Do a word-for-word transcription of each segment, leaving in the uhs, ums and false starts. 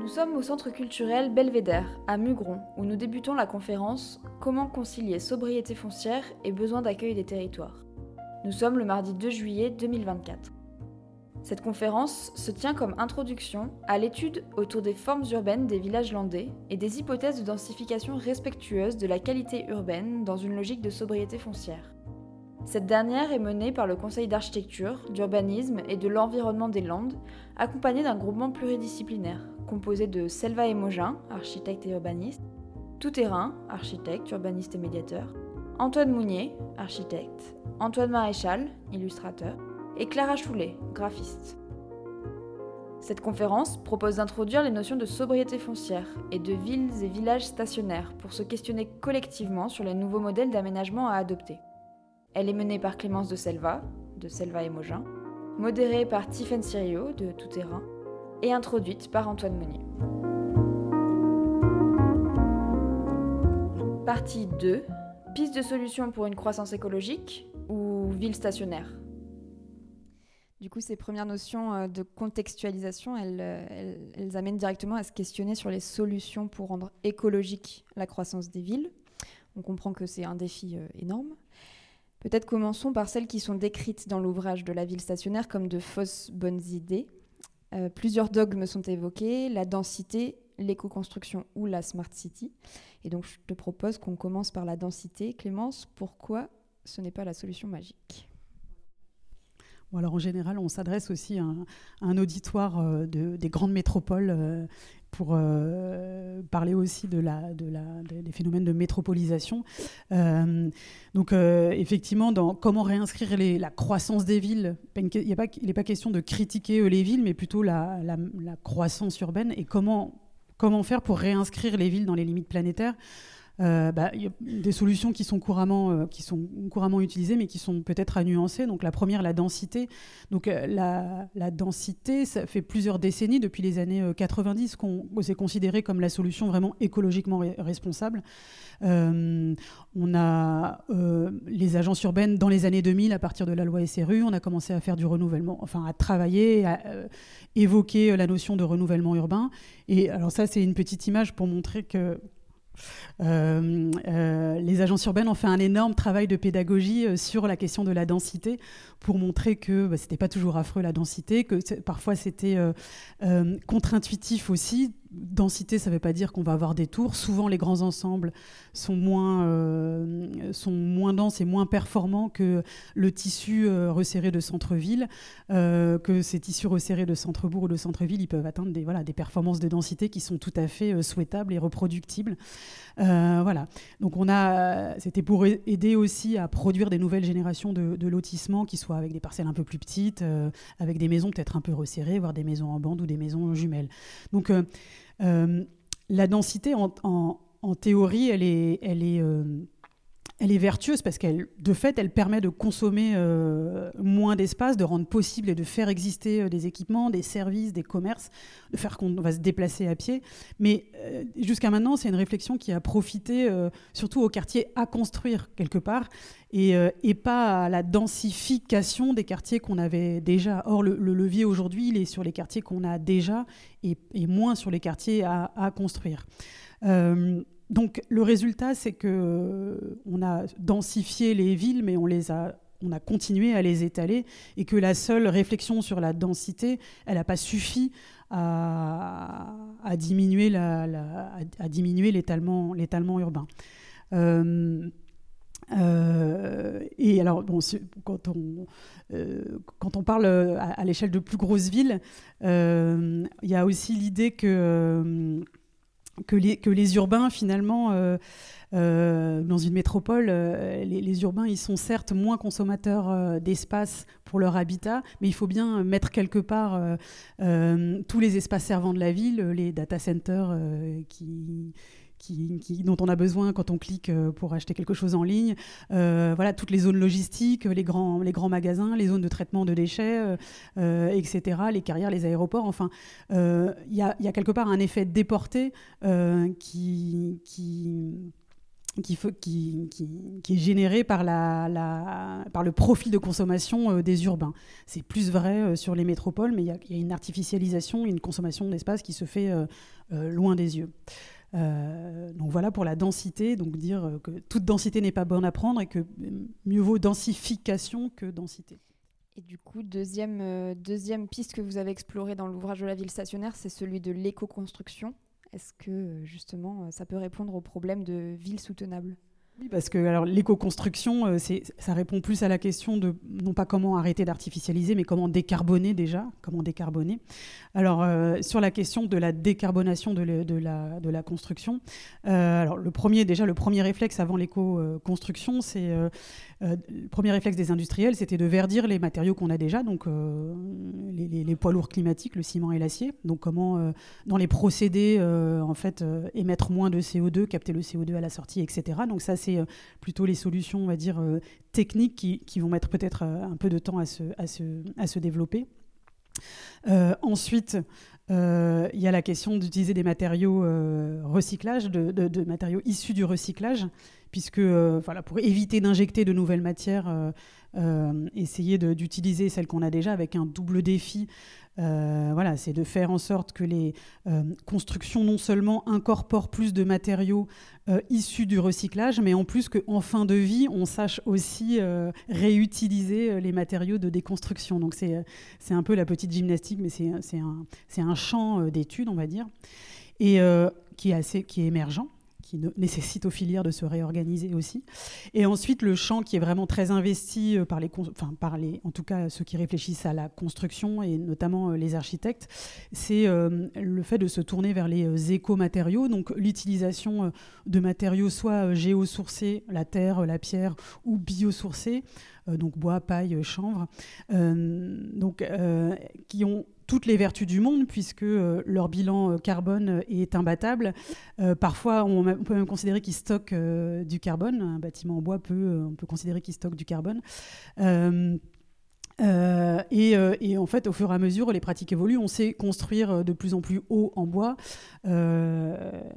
sommes au centre culturel Belvédère, à Mugron, où nous débutons la conférence « Comment concilier sobriété foncière et besoin d'accueil des territoires ». Nous sommes le mardi deux juillet deux mille vingt-quatre. Cette conférence se tient comme introduction à l'étude autour des formes urbaines des villages landais et des hypothèses de densification respectueuses de la qualité urbaine dans une logique de sobriété foncière. Cette dernière est menée par le Conseil d'architecture, d'urbanisme et de l'environnement des Landes, accompagné d'un groupement pluridisciplinaire, composé de Selva Emogin, architecte et urbaniste, Tout-Terrain, architecte, urbaniste et médiateur, Antoine Mounier, architecte, Antoine Maréchal, illustrateur, et Clara Choulet, graphiste. Cette conférence propose d'introduire les notions de sobriété foncière et de villes et villages stationnaires pour se questionner collectivement sur les nouveaux modèles d'aménagement à adopter. Elle est menée par Clémence de Selva, de Selva Emogin, modérée par Tiffaine Sirio, de Tout-Terrain, et introduite par Antoine Mounier. Partie deux. Piste de solution pour une croissance écologique ou ville stationnaire. Du coup, ces premières notions de contextualisation, elles, elles, elles amènent directement à se questionner sur les solutions pour rendre écologique la croissance des villes. On comprend que c'est un défi énorme. Peut-être commençons par celles qui sont décrites dans l'ouvrage de la ville stationnaire comme de fausses bonnes idées. Euh, plusieurs dogmes sont évoqués, la densité, l'éco-construction ou la smart city. Et donc, je te propose qu'on commence par la densité. Clémence, pourquoi ce n'est pas la solution magique ? Bon, alors, en général, on s'adresse aussi à un, à un auditoire euh, de, des grandes métropoles euh, pour euh, parler aussi de la, de la, de, des phénomènes de métropolisation. Euh, donc, euh, effectivement, dans comment réinscrire les, la croissance des villes, il n'est pas question de critiquer les villes, mais plutôt la, la, la croissance urbaine et comment, comment faire pour réinscrire les villes dans les limites planétaires. Euh, bah, y a des solutions qui sont, couramment, euh, qui sont couramment utilisées, mais qui sont peut-être à nuancer. Donc, la première, la densité. Donc, euh, la, la densité, ça fait plusieurs décennies, depuis les années euh, quatre-vingt-dix, qu'on s'est considéré comme la solution vraiment écologiquement ré- responsable. Euh, on a euh, les agences urbaines dans les années deux mille, à partir de la loi S R U, on a commencé à faire du renouvellement, enfin à travailler, à euh, évoquer la notion de renouvellement urbain. Et alors ça, c'est une petite image pour montrer que Euh, euh, les agences urbaines ont fait un énorme travail de pédagogie euh, sur la question de la densité pour montrer que bah, c'était pas toujours affreux la densité, que parfois c'était euh, euh, contre-intuitif aussi. Densité, ça ne veut pas dire qu'on va avoir des tours. Souvent, les grands ensembles sont moins, euh, sont moins denses et moins performants que le tissu euh, resserré de centre-ville, euh, que ces tissus resserrés de centre-bourg ou de centre-ville, ils peuvent atteindre des, voilà, des performances de densité qui sont tout à fait euh, souhaitables et reproductibles. Euh, voilà. Donc, on a, c'était pour aider aussi à produire des nouvelles générations de, de lotissements qui soient avec des parcelles un peu plus petites, euh, avec des maisons peut-être un peu resserrées, voire des maisons en bande ou des maisons jumelles. Donc, euh, Euh, la densité, en, en, en théorie, elle est, elle, est, euh, elle est vertueuse parce qu'elle, de fait, elle permet de consommer euh, moins d'espace, de rendre possible et de faire exister euh, des équipements, des services, des commerces, de faire qu'on va se déplacer à pied. Mais euh, jusqu'à maintenant, c'est une réflexion qui a profité euh, surtout aux quartiers à construire quelque part et, euh, et pas à la densification des quartiers qu'on avait déjà. Or, le, le levier aujourd'hui, il est sur les quartiers qu'on a déjà et, et moins sur les quartiers à, à construire. Euh, donc, le résultat, c'est qu'on euh, a densifié les villes, mais on, les a, on a continué à les étaler et que la seule réflexion sur la densité, elle n'a pas suffi à, à, diminuer, la, la, à, à diminuer l'étalement, l'étalement urbain. Euh, Euh, et alors, bon, quand, on, euh, quand on parle à, à l'échelle de plus grosses villes, il euh, y a aussi l'idée que, euh, que, les, que les urbains, finalement, euh, euh, dans une métropole, euh, les, les urbains, ils sont certes moins consommateurs euh, d'espace pour leur habitat, mais il faut bien mettre quelque part euh, euh, tous les espaces servants de la ville, les data centers euh, qui... Qui, qui, dont on a besoin quand on clique pour acheter quelque chose en ligne, euh, voilà, toutes les zones logistiques, les grands, les grands magasins, les zones de traitement de déchets, euh, et cetera, les carrières, les aéroports, enfin, il euh, y, y a quelque part un effet déporté euh, qui... qui qui, qui, qui, qui est généré par, la, la, par le profil de consommation euh, des urbains. C'est plus vrai euh, sur les métropoles, mais il y, y a une artificialisation, une consommation d'espace qui se fait euh, euh, loin des yeux. Euh, donc voilà pour la densité, donc dire que toute densité n'est pas bonne à prendre et que mieux vaut densification que densité. Et du coup, deuxième, euh, deuxième piste que vous avez explorée dans l'ouvrage de la ville stationnaire, c'est celui de l'éco-construction. Est-ce que, justement, ça peut répondre au problème de ville soutenable ? Oui, parce que alors, l'éco-construction, c'est, ça répond plus à la question de, non pas comment arrêter d'artificialiser, mais comment décarboner déjà, comment décarboner. Alors, euh, sur la question de la décarbonation de, le, de, la, de la construction, euh, alors, le premier, déjà, le premier réflexe avant l'éco-construction, c'est... Euh, euh, le premier réflexe des industriels, c'était de verdir les matériaux qu'on a déjà, donc euh, les, les, les poids lourds climatiques, le ciment et l'acier. Donc, comment, euh, dans les procédés, euh, en fait, euh, émettre moins de C O deux, capter le C O deux à la sortie, et cetera. Donc, ça, c'est plutôt les solutions, on va dire, euh, techniques qui, qui vont mettre peut-être euh, un peu de temps à se, à se, à se développer. Euh, ensuite, il euh, y a la question d'utiliser des matériaux euh, recyclage, de, de, de matériaux issus du recyclage, puisque euh, voilà, pour éviter d'injecter de nouvelles matières, euh, euh, essayer de, d'utiliser celles qu'on a déjà avec un double défi. Euh, voilà, c'est de faire en sorte que les euh, constructions non seulement incorporent plus de matériaux euh, issus du recyclage, mais en plus qu'en fin de vie, on sache aussi euh, réutiliser les matériaux de déconstruction. Donc c'est, c'est un peu la petite gymnastique, mais c'est, c'est, un, c'est un champ d'études, on va dire, et euh, qui est assez, qui est émergent, qui nécessite aux filières de se réorganiser aussi. Et ensuite, le champ qui est vraiment très investi par les, enfin, par les, en tout cas ceux qui réfléchissent à la construction, et notamment les architectes, c'est euh, le fait de se tourner vers les éco-matériaux, donc l'utilisation de matériaux soit géosourcés, la terre, la pierre, ou biosourcés, euh, donc bois, paille, chanvre, euh, donc, euh, qui ont toutes les vertus du monde, puisque euh, leur bilan euh, carbone est imbattable. Euh, parfois, on, on peut même considérer qu'ils stockent euh, du carbone. Un bâtiment en bois, peut, euh, on peut considérer qu'il stocke du carbone. Euh, Euh, et, euh, et en fait, au fur et à mesure, les pratiques évoluent. On sait construire de plus en plus haut en bois. Euh,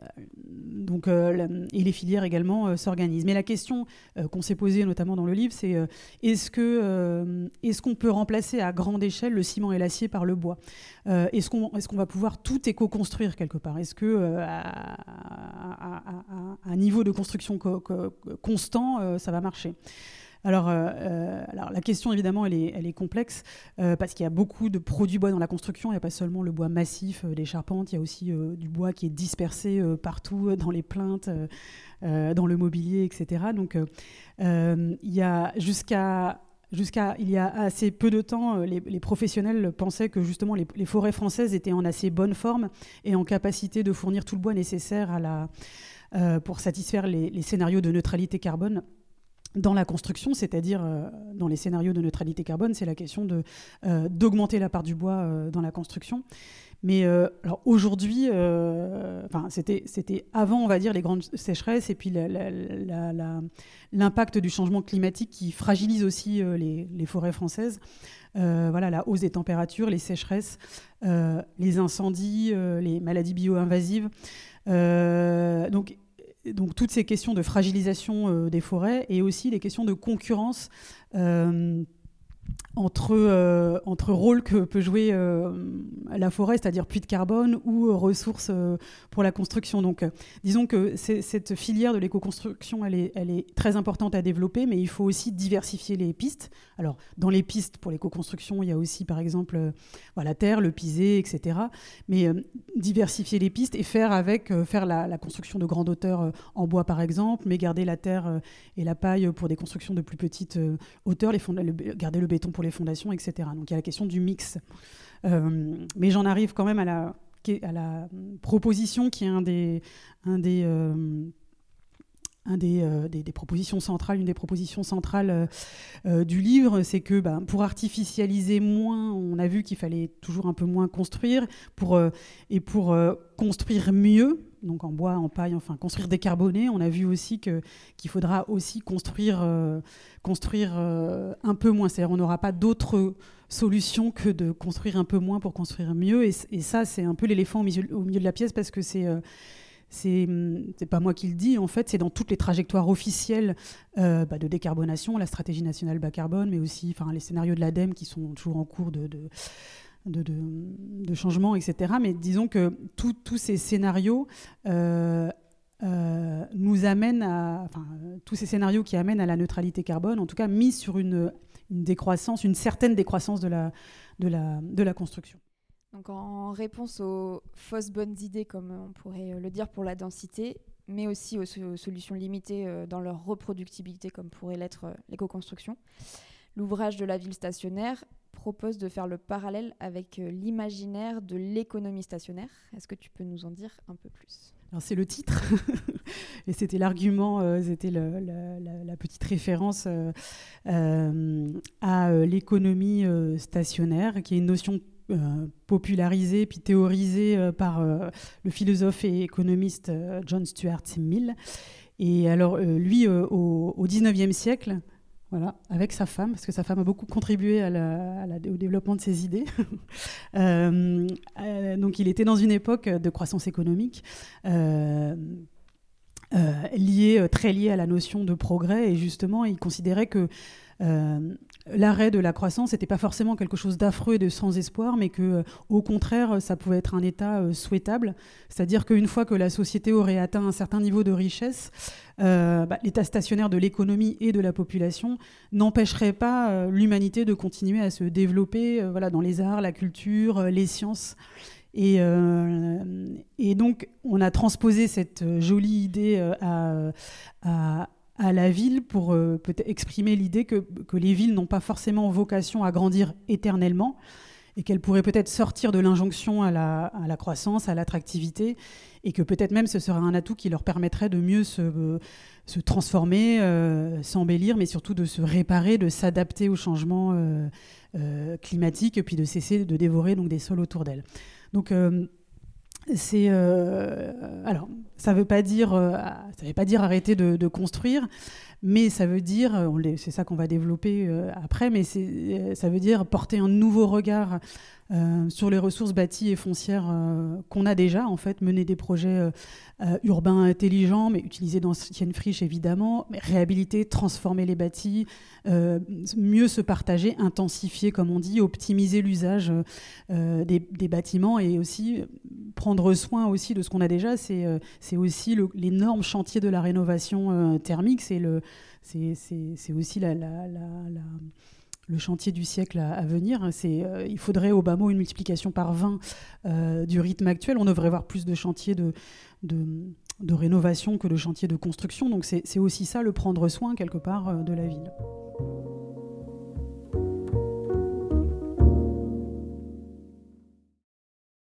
donc, euh, la, et les filières également euh, s'organisent. Mais la question euh, qu'on s'est posée, notamment dans le livre, c'est euh, est-ce, que, euh, est-ce qu'on peut remplacer à grande échelle le ciment et l'acier par le bois ? euh, est-ce, qu'on, est-ce qu'on va pouvoir tout éco-construire quelque part ? Est-ce que euh, à, à, à, à un niveau de construction co- co- constant, euh, ça va marcher ? Alors, euh, alors, la question, évidemment, elle est, elle est complexe euh, parce qu'il y a beaucoup de produits bois dans la construction. Il n'y a pas seulement le bois massif euh, des charpentes, il y a aussi euh, du bois qui est dispersé euh, partout euh, dans les plinthes, euh, euh, dans le mobilier, et cetera. Donc, euh, euh, il y a jusqu'à... Jusqu'à il y a assez peu de temps, les, les professionnels pensaient que justement les, les forêts françaises étaient en assez bonne forme et en capacité de fournir tout le bois nécessaire à la, euh, pour satisfaire les, les scénarios de neutralité carbone dans la construction, c'est-à-dire euh, dans les scénarios de neutralité carbone, c'est la question de, euh, d'augmenter la part du bois euh, dans la construction. Mais euh, alors aujourd'hui, euh, enfin, c'était, c'était avant, on va dire, les grandes sécheresses et puis la, la, la, la, l'impact du changement climatique qui fragilise aussi euh, les, les forêts françaises. Euh, voilà, la hausse des températures, les sécheresses, euh, les incendies, euh, les maladies bio-invasives. Euh, donc, donc toutes ces questions de fragilisation euh, des forêts et aussi les questions de concurrence euh, entre, euh, entre rôles que peut jouer euh, la forêt, c'est-à-dire puits de carbone ou euh, ressources euh, pour la construction. Donc, euh, disons que c'est, cette filière de l'éco-construction, elle est, elle est très importante à développer, mais il faut aussi diversifier les pistes. Alors, dans les pistes pour l'éco-construction, il y a aussi, par exemple, euh, voilà, la terre, le pisé, et cetera. Mais euh, diversifier les pistes et faire avec, euh, faire la, la construction de grande hauteur euh, en bois, par exemple, mais garder la terre euh, et la paille pour des constructions de plus petite euh, hauteur, les fonds, le, garder le béton pour les fondations, et cetera. Donc il y a la question du mix. Euh, mais j'en arrive quand même à la, à la proposition qui est un des, un des, euh, un des, euh, des, des propositions centrales, une des propositions centrales euh, euh, du livre, c'est que bah, pour artificialiser moins, on a vu qu'il fallait toujours un peu moins construire, pour, euh, et pour euh, construire mieux, donc en bois, en paille, enfin construire décarboné, on a vu aussi que, qu'il faudra aussi construire, euh, construire euh, un peu moins. C'est-à-dire on n'aura pas d'autre solution que de construire un peu moins pour construire mieux. Et, et ça, c'est un peu l'éléphant au milieu, au milieu de la pièce parce que c'est... Euh, c'est, c'est pas moi qui le dis, en fait, c'est dans toutes les trajectoires officielles euh, bah, de décarbonation, la stratégie nationale bas carbone, mais aussi les scénarios de l'ADEME qui sont toujours en cours de, de, de, de, de changement, et cetera. Mais disons que tous ces scénarios euh, euh, nous amènent à... Enfin, tous ces scénarios qui amènent à la neutralité carbone, en tout cas, mis sur une, une décroissance, une certaine décroissance de la, de la, de la construction. Donc en réponse aux fausses bonnes idées, comme on pourrait le dire pour la densité, mais aussi aux, aux solutions limitées dans leur reproductibilité, comme pourrait l'être l'éco-construction, l'ouvrage de la ville stationnaire propose de faire le parallèle avec l'imaginaire de l'économie stationnaire. Est-ce que tu peux nous en dire un peu plus ? Alors c'est le titre, et c'était l'argument, euh, c'était le, le, la, la petite référence euh, euh, à l'économie euh, stationnaire, qui est une notion Euh, popularisé puis théorisé euh, par euh, le philosophe et économiste euh, John Stuart Mill. Et alors euh, lui euh, au, au dix-neuvième siècle, voilà, avec sa femme, parce que sa femme a beaucoup contribué à la, à la, au développement de ses idées. euh, euh, donc il était dans une époque de croissance économique euh, euh, liée, très liée à la notion de progrès, et justement il considérait que Euh, l'arrêt de la croissance n'était pas forcément quelque chose d'affreux et de sans espoir, mais que, euh, au contraire, ça pouvait être un état euh, souhaitable. C'est-à-dire qu'une fois que la société aurait atteint un certain niveau de richesse, euh, bah, l'état stationnaire de l'économie et de la population n'empêcherait pas euh, l'humanité de continuer à se développer euh, voilà, dans les arts, la culture, euh, les sciences. Et, euh, et donc, on a transposé cette jolie idée euh, à, à à la ville pour euh, peut-être exprimer l'idée que, que les villes n'ont pas forcément vocation à grandir éternellement et qu'elles pourraient peut-être sortir de l'injonction à la, à la croissance, à l'attractivité, et que peut-être même ce serait un atout qui leur permettrait de mieux se, euh, se transformer, euh, s'embellir, mais surtout de se réparer, de s'adapter aux changements euh, euh, climatiques, et puis de cesser de dévorer donc, des sols autour d'elles. Donc euh, C'est euh, alors ça veut pas dire euh, ça veut pas dire arrêter de, de construire, mais ça veut dire on les, c'est ça qu'on va développer euh, après, mais c'est, ça veut dire porter un nouveau regard euh, sur les ressources bâties et foncières euh, qu'on a déjà, en fait, mener des projets euh, euh, urbains intelligents, mais utiliser d'anciennes friches évidemment, mais réhabiliter, transformer les bâtis, euh, mieux se partager, intensifier comme on dit, optimiser l'usage euh, des, des bâtiments, et aussi prendre soin aussi de ce qu'on a déjà. C'est, euh, c'est aussi le, l'énorme chantier de la rénovation euh, thermique, c'est, le, c'est, c'est, c'est aussi la, la, la, la le chantier du siècle à, à venir. C'est, euh, il faudrait au bas mot une multiplication par vingt euh, du rythme actuel. On devrait voir plus de chantiers de, de, de rénovation que de chantiers de construction. Donc c'est, c'est aussi ça, le prendre soin quelque part euh, de la ville.